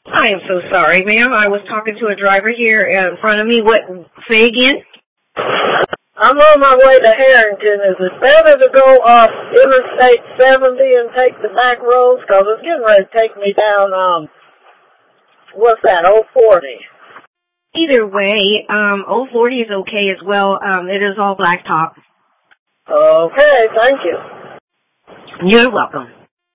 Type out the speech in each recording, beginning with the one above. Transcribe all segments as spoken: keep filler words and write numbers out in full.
I am so sorry, ma'am. I was talking to a driver here in front of me. What? Say again? I'm on my way to Harrington. Is it better to go off Interstate seventy and take the back roads? Because it's getting ready to take me down, um, what's that, oh forty? Either way, um, oh forty is okay as well. Um, it is all blacktop. Okay, thank you. You're welcome.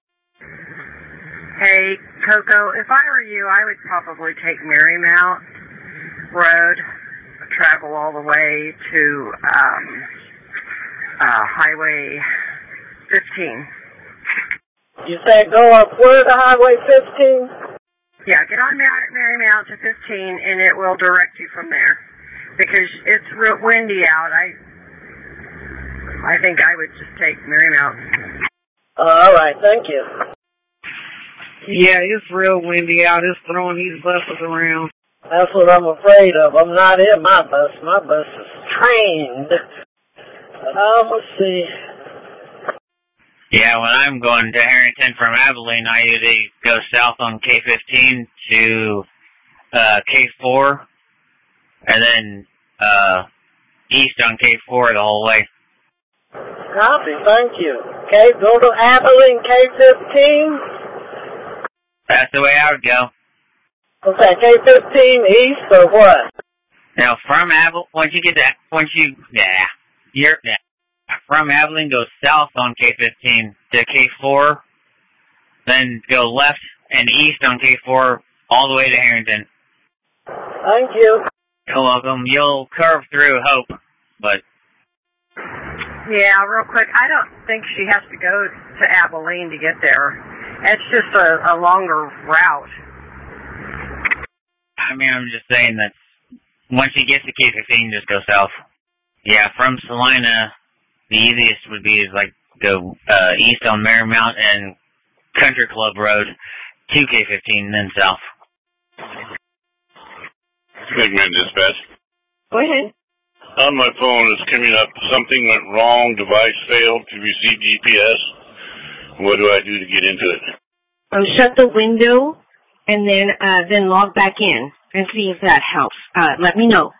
Hey, Coco, if I were you, I would probably take Marymount Road, travel all the way to um, uh, Highway fifteen. You said go up where to Highway fifteen? Yeah, get on Mar- Marymount to fifteen, and it will direct you from there. Because it's real windy out. I I think I would just take Marymount. All right, thank you. Yeah, it's real windy out. It's throwing these buses around. That's what I'm afraid of. I'm not in my bus. My bus is trained. Um, let's see. Yeah, when I'm going to Harrington from Abilene, I usually go south on K fifteen to uh, K four, and then uh, east on K four the whole way. Copy, thank you. Okay, go to Abilene K fifteen. That's the way I would go. What's that, K fifteen east or what? Now, from Abilene, once you get that, once you, yeah, you're, yeah. From Abilene, go south on K fifteen to K four, then go left and east on K four all the way to Harrington. Thank you. You're welcome. You'll curve through Hope, but... Yeah, real quick, I don't think she has to go to Abilene to get there. It's just a, a longer route. I mean, I'm just saying that once you get to K fifteen, just go south. Yeah, from Salina, the easiest would be is like go uh, east on Marymount and Country Club Road to K fifteen, then south. Segment dispatch. Go ahead. On my phone, it's coming up. Something went wrong. Device failed to receive G P S. What do I do to get into it? Um, shut the window and then uh, then log back in and see if that helps. Uh, let me know.